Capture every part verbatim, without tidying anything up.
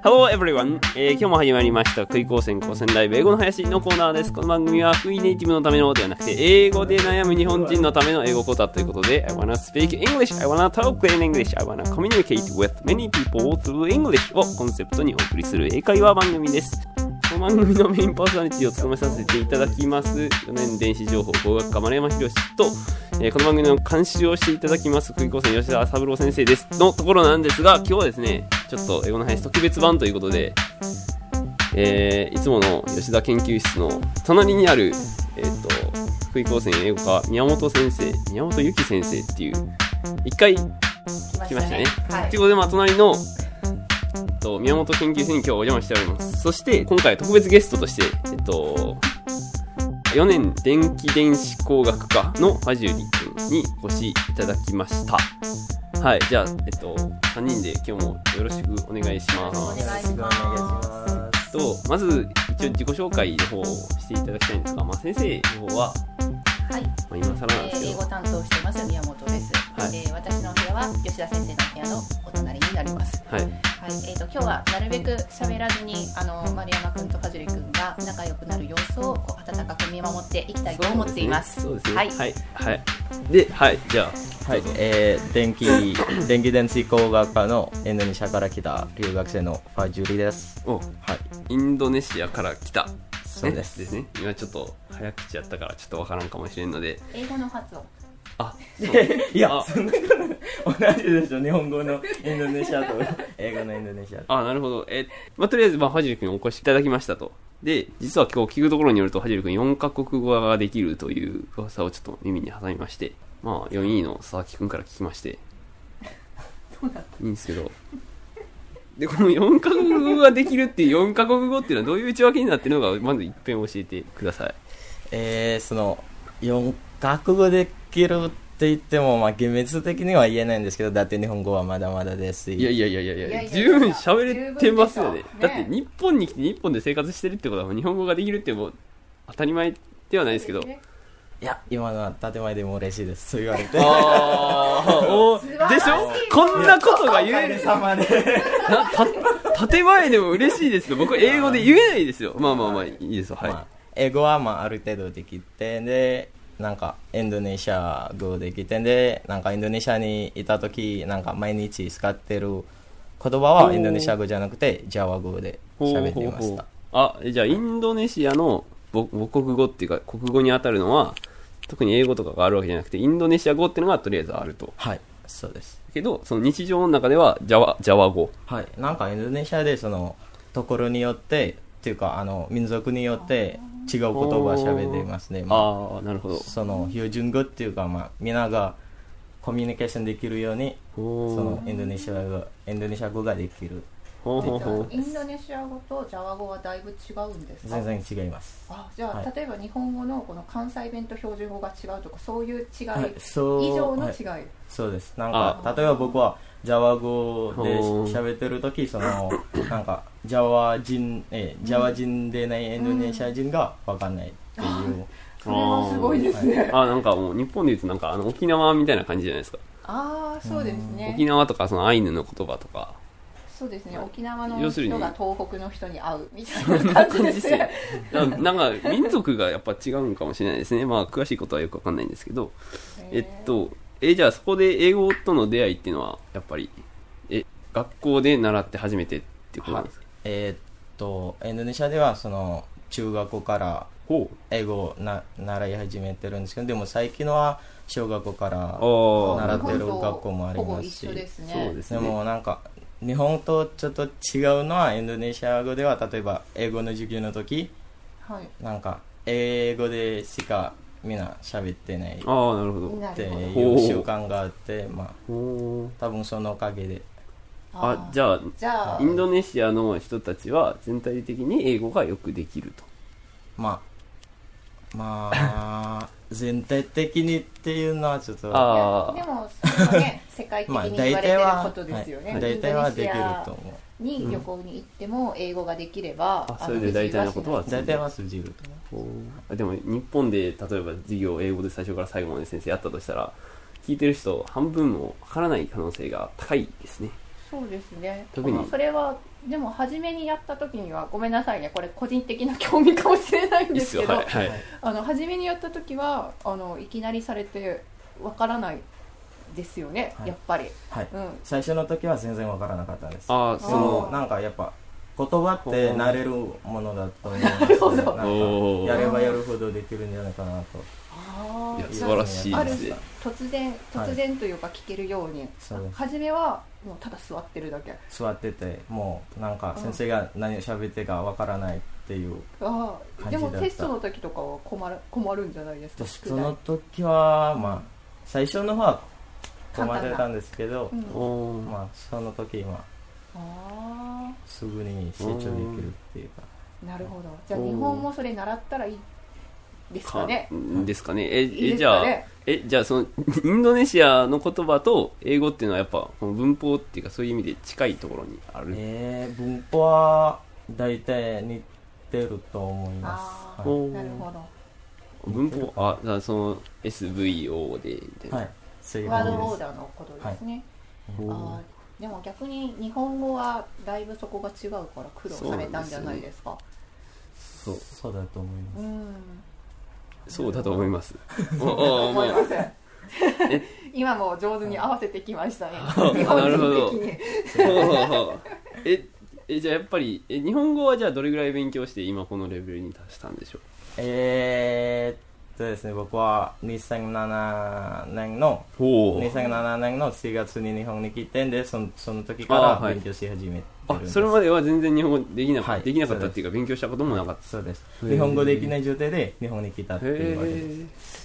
Hello everyone、えー、今日も始まりました福井高専高専ライブ英語の林のコーナーです。この番組は福井ネイティブのためのではなくて英語で悩む日本人のための英語講座ということで I wanna speak English, I wanna talk in English, I wanna communicate with many people through English をコンセプトにお送りする英会話番組です。この番組のメインパーソナリティを務めさせていただきますよねん電子情報工学科丸山博と、えー、この番組の監修をしていただきます福井高専吉田三郎先生ですのところなんですが、今日はですねちょっと英語の林特別版ということで、えー、いつもの吉田研究室の隣にある、えー、と福井高専英語科宮本先生宮本由紀先生っていう一回来ましたね。はい、ということで、まあ、隣の宮本研究室に今日お邪魔しております。そして今回特別ゲストとして、えっと、よねん電気電子工学科のファジュリ君にお越しいただきました。はい、じゃあ、えっと、さんにんで今日もよろしくお願いします。 お願いします。 とまず一応自己紹介の方をしていただきたいんですが、まあ、先生の方は、 はい、 まあ、今更なんですけど、 えー、英語担当してます宮本です。はい、えー、私の部屋は吉田先生の部屋のお隣になります。はい、はい、えーと、今日はなるべく喋らずにあの丸山くんとかじりくんが仲良くなる様子をこう温かく見守っていきたいと思っています。 そうですね。 はい、 はい、はい。で、はい、じゃあ、 はい、えー、電気電気電子工学科のインドネシアから来た留学生のファジュリです。 お、はい、インドネシアから来た。 そうです。 ね、ですね。今ちょっと早口やったからちょっとわからんかもしれんので。 英語の発音。 あ、 いや、そんな同じでしょ。日本語のインドネシアと英語のインドネシアと。 あ、なるほど。え、まあ、とりあえず、まあ、ファジル君お越しいただきましたと。で、実は今日聞くところによると、ファジル君よんカ国語ができるという噂をちょっと耳に挟みまして、まあ、よんイー の佐々木君から聞きまして、 どうなったいいんですけど、で、このよんカ国語ができるっていうよんカ国語っていうのはどういう内訳になってるのか、まず一遍教えてください。 えー、その、よんカ国語できるって言っても、まあ、厳密的には言えないんですけど、だって日本語はまだまだですし。 いやいやいやいやいや、十分喋れてますよね。だって日本に来て日本で生活してるってことは日本語ができるってもう当たり前ではないですけど。 いや、今のは建前でも嬉しいです。そう言われて。 あーおでしょ、こんなことが言える様でた建前でも嬉しいですよ。僕英語で言えないですよ。まあまあまあいいですよ。はい、 まあ、英語はまあある程度できて、でなんかインドネシア語できて、でなんかインドネシアにいた時なんか毎日使ってる言葉はインドネシア語じゃなくてジャワ語で喋っていました。ほうほうほう。 あ、じゃあインドネシアの母国語っていうか国語に当たるのは特に英語とかがあるわけじゃなくてインドネシア語っていうのがとりあえずあると。 はい、そうです。 けどその日常の中ではジャワ、ジャワ語。 はい、なんかインドネシアでそのところによってっていうかあの民族によって違う言葉を喋っていますね。まああ、なるほど。 その標準語っていうか、まあ、みんながコミュニケーションできるようにそのインドネシア語インドネシア語ができる。 ほうほうほう。インドネシア語とジャワ語はだいぶ違うんですか？ 全然違います。 あ、じゃあ、はい、例えば日本語のこの関西弁と標準語が違うとかそういう違い、 はい、 以上の違い、はい、 そうです。なんか例えば僕はジャワ語で喋ってる時そのなんかジャワ人えジャワ人でないインドネシア人が分かんないっていう、うん、 それはすごいですね。 あ、なんかもう日本で言うとなんかあの沖縄みたいな感じじゃないですか。 ああ、そうですね。 沖縄とかそのアイヌの言葉とか。 そうですね。沖縄の人が東北の人に会うみたいな感じですね。 なんか民族がやっぱ違うんかもしれないですね。まあ詳しいことはよくわかんないんですけど、えっとえじゃあそこで英語との出会いっていうのはやっぱりえ学校で習って初めてっていうことなんですか？ はい、えー、っとインドネシアではその中学校から英語をな習い始めてるんですけど、でも最近は小学校から習ってる学校もありますし、 そうですね。 そうですね。 でもなんか日本とちょっと違うのはインドネシア語では例えば英語の授業の時、はい、なんか英語でしかみんな喋ってないっていう習慣があって、まあ多分そのおかげで。 あ、じゃあ、じゃあインドネシアの人たちは全体的に英語がよくできると。 まあまあ全体的にっていうのはちょっとあでもそれはね世界的に言われてることですよね。 まあ、大体は、はい、大体はできると思う。 に旅行に行っても英語ができれば、 うん、あそれで大体のことは大体は通じると思う。でも日本で例えば授業を英語で最初から最後まで先生やったとしたら聞いてる人半分もわからない可能性が高いですね。 そそうですね。特にそれはでも初めにやった時にはごめんなさいね、これ個人的な興味かもしれないんですけど、いいはいはい、あの初めにやった時はあのいきなりされてわからないですよね、はい、やっぱり、 はいうん、最初の時は全然わからなかったんです。あそのなんかやっぱ言葉って慣れるものだと思います、ね、なるほど。なんかやればやるほどできるんじゃないかなと。 いや素晴らしいですね。 突然突然というか聞けるように、はい、初めはもうただ座ってるだけ座っててもうなんか先生が何を喋ってかわからないっていう感じだった。 でもテストの時とかは困る困るんじゃないですか。 テストの時はまあ最初の方は困ってたんですけど、うん、まあその時はあすぐに成長できるっていうか。 なるほど。じゃあ日本もそれ習ったらいいですかね。 ですかね。え、えじゃあ、え、じゃあそのインドネシアの言葉と英語っていうのはやっぱこの文法っていうかそういう意味で近いところにある。 えー、文法は大体似てると思います。 はい、なるほど。 文法あ、じゃあその エスブイオー でみたいな。はい。 ワードオーダーのことですね。はい、あでも逆に日本語はだいぶそこが違うから苦労されたんじゃないですか。 そう、そうだと思います。うんそうだと思います。 思いません。今も上手に合わせてきましたね。日本人的に。 え、えじゃあやっぱりえ日本語はじゃあどれぐらい勉強して今このレベルに達したんでしょう。 えーっとですね、僕はにせんななねんのにせんななねんのしがつに日本に来てんで、そのその時から勉強し始めて。 あ、それまでは全然日本語できなかった、はい、できなかったっていうか勉強したこともなかった。 そうです。日本語できない状態で日本に来たっていうわけです。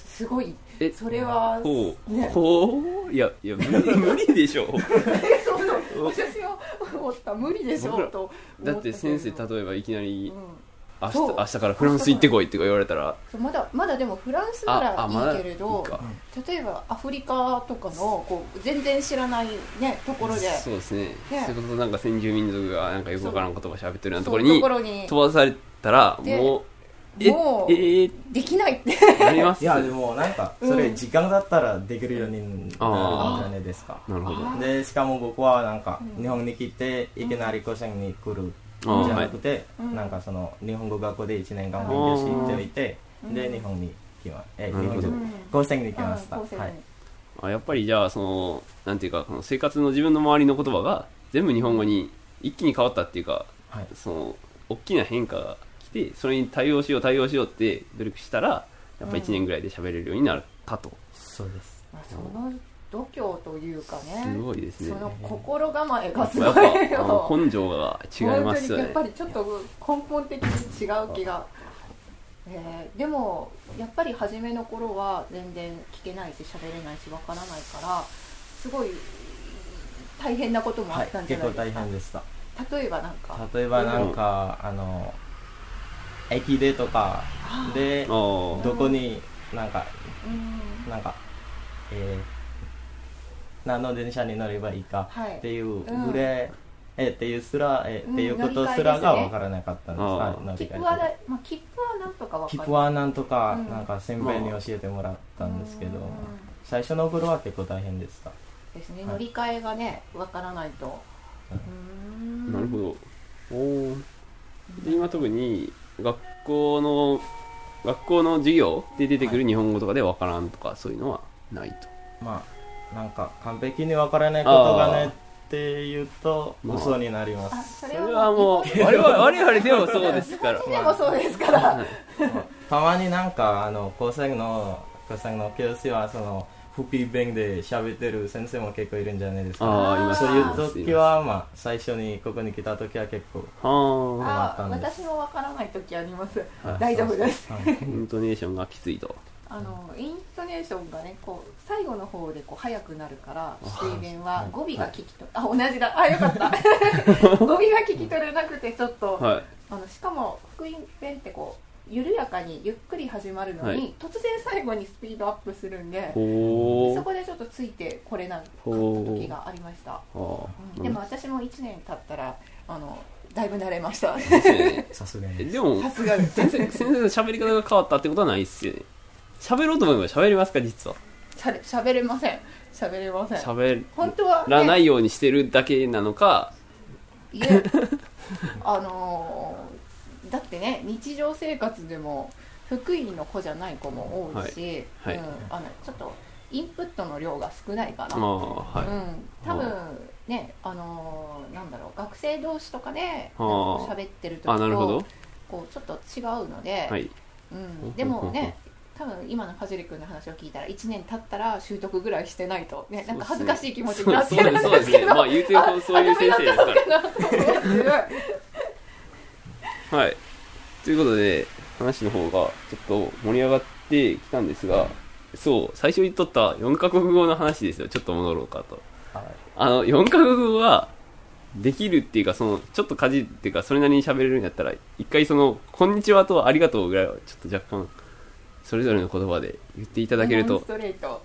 すごい。え、それはほう、ね、ほういやいや無理無理でしょう。そうそう私は思った無理でしょうと。 だって先生例えばいきなり、うん明日, 明日からフランス行ってこいって言われたらまだまだでもフランスならいいけれど、ま、例えばアフリカとかのこう全然知らない、ね、ところでそうですね、ねそれこそなんか先住民族がなんかよくわからん言葉喋ってるようなところに飛ばされたらもうえもう、えー、できないってなります。いやでもなんかそれ時間だったらできるようになるんじゃないですか、うん、なるほど。でしかも僕はなんか日本に来ていきなり高専に来るじゃなくて、はい、なんかその日本語学校でいちねんかん勉強しておいて、で日本に来まえ日本に高専に来ました。はい。 あやっぱりじゃあそのなんていうかこの生活の自分の周りの言葉が全部日本語に一気に変わったっていうか、はい、その大きな変化が来てそれに対応しよう対応しようって努力したらやっぱいちねんぐらいで喋れるようになったと。 そうです。 まあ、その度胸というかね、 すごいですね。 その心構えがすごいよ。 根性が違いますよね。 やっぱりちょっと根本的に違う気が、えー、でもやっぱり初めの頃は全然聞けないし喋れないしわからないからすごい大変なこともあったんじゃないですか。 はい、結構大変でした。 例えばなんか例えばなんか、うん、あの駅でとかでどこになんか、うん、なんかえー何の電車に乗ればいいかっていうぐらい、えっていうすらえっていうことすらが分からなかったんです。はい、 切符はだ、まあ、切符はなんとか分かる。 切符はなんとか、うん、なんか先輩に教えてもらったんですけど、うん、最初の頃は結構大変でした。 ですね、乗り換えがね分からないと。 うん、なるほど。おで今特に学校の学校の授業で出てくる日本語とかで分からんとかそういうのはないと。 まあなんか完璧に分からないことがねって言うと嘘になります。まあ、 それはもう我々我々でもそうですから。 でもそうですから。まあ、 たまになんかあの高専の高専の教師はその福井弁で喋ってる先生も結構いるんじゃないですか。あ今そういう時はまあ最初にここに来た時は結構困ったんです。私も分からない時あります。大丈夫です。 イントネーションがきついと。 あのイントネーションがねこう最後の方でこう速くなるから福井弁は語尾が聞き取れ、はい、あ同じだあよかった語尾が聞き取れなくてちょっと、はい、あのしかも福井弁ってこう緩やかにゆっくり始まるのに、はい、突然最後にスピードアップするんでそこでちょっとついてこれなかった時がありました、うん、でも私もいちねん経ったらあのだいぶ慣れましたさすがにでもさすが先生の喋り方が変わったってことはないっすよね。喋ろうと思えば喋りますか実は。 喋れません喋れません喋本当は、ね、 らないようにしてるだけなのかいえあのー、だってね日常生活でも福井の子じゃない子も多いし、はいはい、うん、あのちょっとインプットの量が少ないかな、はい、うん、多分ね、あのー、なんだろう学生同士とかで喋ってる時とこうちょっと違うので、はい、うん、でもね多分今のファジリ君の話を聞いたらいちねん経ったら習得ぐらいしてないと、ね、なんか恥ずかしい気持ちになってるんですけど、そうですね、まあ言うてるそういう先生ですからはい、ということで話の方がちょっと盛り上がってきたんですが、そう最初にとったよんカ国語の話ですよ。ちょっと戻ろうかと、はい、あのよんカ国語はできるっていうかそのちょっとかじっていうかそれなりに喋れるんだったら一回そのこんにちはとありがとうぐらいはちょっと若干それぞれの言葉で言っていただけると。 ストレート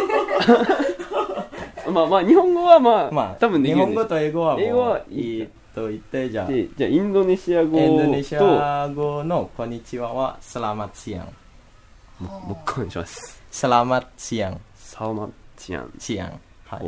まあまあ日本語はまあ、まあ、多分できるんです。 日本語と英語はもう英語はいいと言ってじゃあでじゃあインドネシア語とインドネシア語のこんにちははサラマッチアン。 もう一回お願いします。 サラマッチアン。 サラマッチアン。 チアン。はい。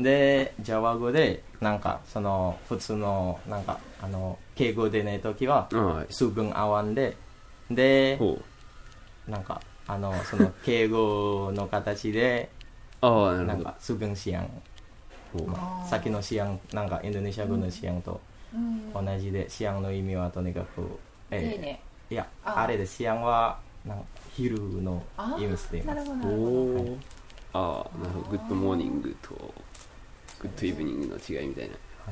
でジャワ語でなんかその普通のなんかあの敬語でないときは数分合わんででなんかあのその敬語の形であなるほどなんか数分シアン、まあ、さっきのシアンなんかインドネシア語のシアンと同じで、シアンの意味はとにかく、えー、いや あ, あれでシアンはなんか昼の意味しています。 なるほど、はい、 ああなるほど。グッドモーニングとグッドイブニングの違いみたいな、 はい、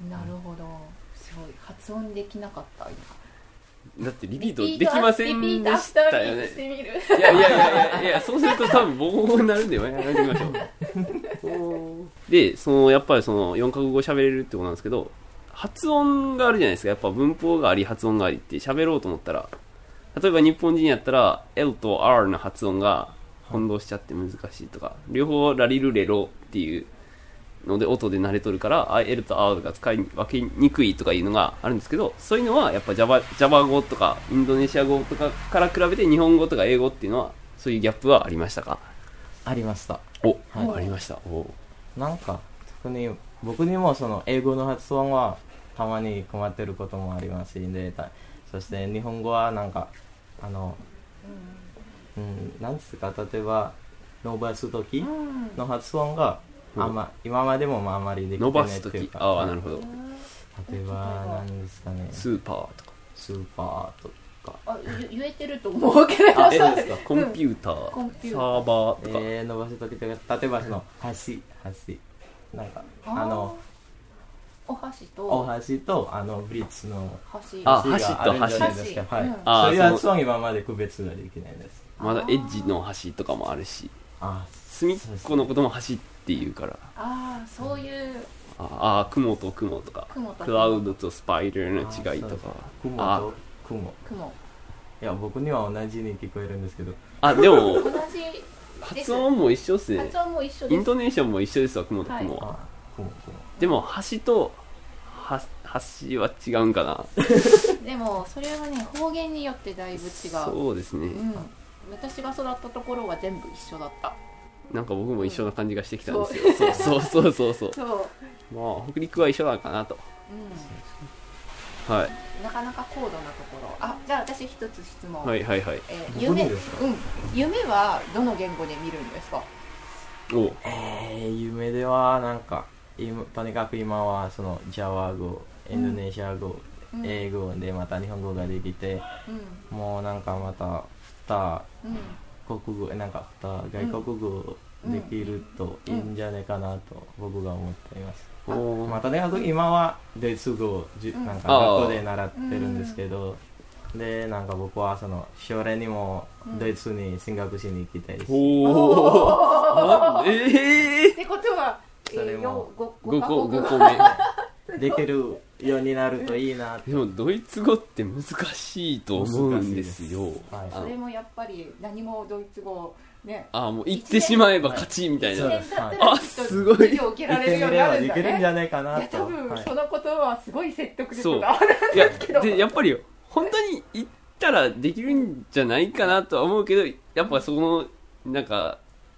なるほど。すごい発音できなかった今。 だってリピートできませんでしたよね。いやいやいやいやいやそうすると多分ボコボコになるんでやめてみましょうでそのやっぱりそのよんカ国語喋れるってことなんですけど、発音があるじゃないですか。やっぱ文法があり発音がありって喋ろうと思ったら、例えば日本人やったら L と R の発音が混同しちゃって難しいとか、両方ラリルレロっていうので音で慣れとるから L と R が使い分けにくいとかいうのがあるんですけど、そういうのはやっぱ Java, Java 語とかインドネシア語とかから比べて日本語とか英語っていうのはそういうギャップはありましたか？ ありました。 お、はい、ありました。おなんか特に僕にもその英語の発音はたまに困ってることもありますし、でそして日本語はなんかあの、うん、なんですか、例えば伸ばす時の発音があんま、今までもあんまりできてないっていうか、 ああなるほど。 例えば何ですかね、 スーパーとかスーパーとかあ言えてると思うけど、 あそうですか。コンピューター、うん、サーバーとか、 えー、伸ばす時とか、例えばその箸箸なんかあのお箸とお箸とあのブリッツの箸あ箸と箸ですか、はい、うん、 あそういう発音今まで区別ができないです。 まだエッジの箸とかもあるし、あ隅っこのことも箸っていうから、 ああそういう、 ああ雲と雲とかクラウドとスパイダーの違いとか、 雲と雲雲いや僕には同じに聞こえるんですけど、 あでも同じ発音も一緒っすね。 発音も一緒です。 イントネーションも一緒ですわ、雲と雲は、はい、雲雲でも橋と橋は違うんかなでもそれはね方言によってだいぶ違う。 そうですね、うん、 私が育ったところは全部一緒だった。 なんか僕も一緒な感じがしてきたんですよ、うん、そうそうそうそうそうそうまあ北陸は一緒なのかなと、うん、はい。 なかなか高度なところ。あ、じゃあ私一つ質問。 はいはいはい、 えー、夢、うん、夢はどの言語で見るんですか？ おえー、夢ではなんかとにかく今はそのジャワ語、インドネシア語、うん、英語でまた日本語ができて、うん、もうなんかまた二国語、なんか二外国語できるといいんじゃないかなと僕が思っています。うん、まあ、とにかく今はドイツ語をなんか学校で習ってるんですけど、うん、でなんか僕はその将来にもドイツに進学しに行きたいし、うん、 おーえー、 ってことはそれもごこめできるようになるといいな。 でもドイツ語って難しいと思うんですよ。 はい、それもやっぱり何もドイツ語ね、 あもう言ってしまえば勝ちみたいな、はい、 あすごい言ってみればいけるんじゃないかなと。いや多分そのことはすごい説得力があるんですけど、 いやでやっぱり本当に言ったらできるんじゃないかなとは思うけど、やっぱそのなんか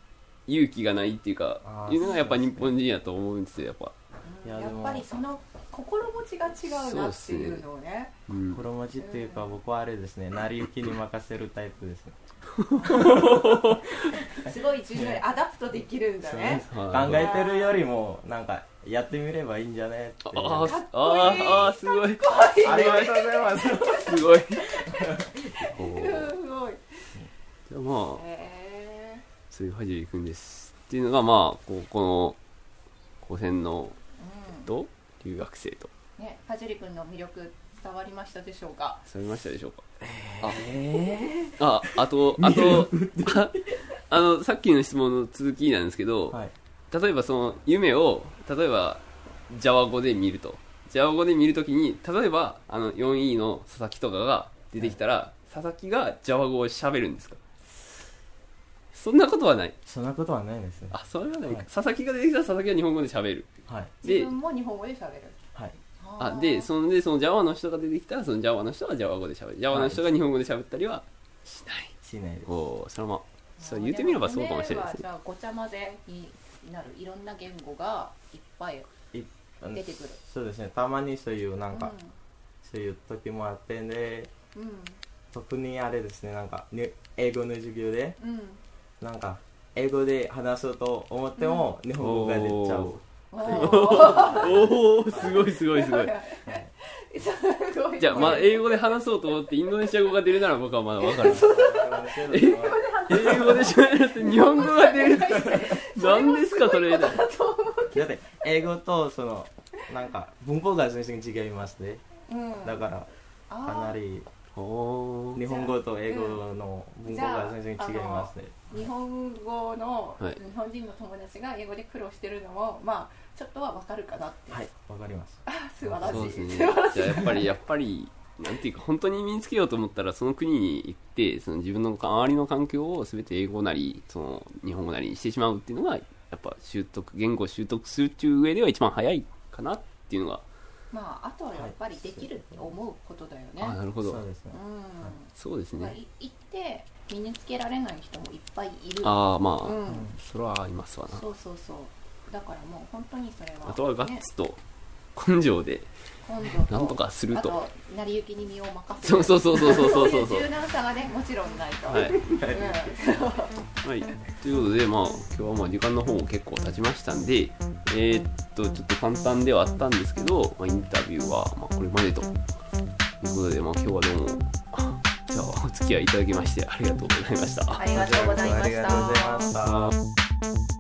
勇気がないっていうかいうのがやっぱ日本人やと思うんですよ。やっぱやっぱりその心持ちが違うなっていうのをね。 うん、心持ちっていうか僕はあれですね、成り行きに任せるタイプですね。 すごい重要にアダプトできるんだね。 考えてるよりもなんかやってみればいいんじゃねって。 あああすごい。 ありがとうございます。 すごい。すごい。 じゃあまあ、そういうファジリ君ですっていうのがまあここの高専のと留学生と。 ね、ファジリ君の魅力伝わりましたでしょうか。 伝わりましたでしょうか。 えー、 あ、あとあとあ、あのさっきの質問の続きなんですけど、はい、例えばその夢を例えばジャワ語で見ると、ジャワ語で見るときに例えばあの よんイー の佐々木とかが出てきたら、はい、佐々木がジャワ語を喋るんですか。そんなことはない。 そんなことはないですね。 あ、それはない、はい、佐々木が出てきたら佐々木は日本語で喋る。 はい。で自分も日本語で喋る。 はい。 あでそのでその Java の人が出てきたらその Java の人は Java 語で喋る。Java の人が日本語で喋ったりはしない。 しないです。 おそれもそれ言ってみればそうかもしれないですね。 じゃあごちゃ混ぜになるいろんな言語がいっぱい出てくる。 そうですね。たまにそういうなんか、うん、そういう時もあってね。うん、特にあれですね、なんか英語の授業で、うん、なんか英語で話そうと思っても日本語が出ちゃう。 おおすごいすごいすごい。じゃあまあ英語で話そうと思ってインドネシア語が出るなら僕はまだ分かる。英語でしゃべるって日本語が出るって何ですかそれ。だって英語とそのなんか文法が全然違いますね、うん、だからかなり日本語と英語の文法が全然違いますね。 日本語の、はい、日本人の友達が英語で苦労してるのもまあちょっとは分かるかなって。 はい、分かります。 あ、素晴らしい。そうですね。 じゃあやっぱりやっぱりなんていうか本当に身につけようと思ったらその国に行ってその自分の周りの環境を全て英語なりその日本語なりにしてしまうっていうのがやっぱ習得言語を習得するっていう上では一番早いかなっていうのが。 まあ、あとはやっぱりできるって思うことだよね。 あ、なるほど。 そうですね。 うん、 そうですね。 行って身につけられない人もいっぱいいる。 ああ、まあ、うん、それはいますわな。 そうそうそう。だからもう本当にそれは、ね、 あとはガッツと根性でなんとかすると。あと成り行きに身を任せる。 そうそうそうそうそうそうそう。 そういう柔軟さがねもちろんないと。はい。うん、 はい。ということでまあ今日はまあ時間の方も結構経ちましたんで、えー、っとちょっと簡単ではあったんですけど、まあ、インタビューはまあこれまでということでまあ今日はどうもじゃあお付き合いいただきましてありがとうございました。 ありがとうございました。 ありがとうございました。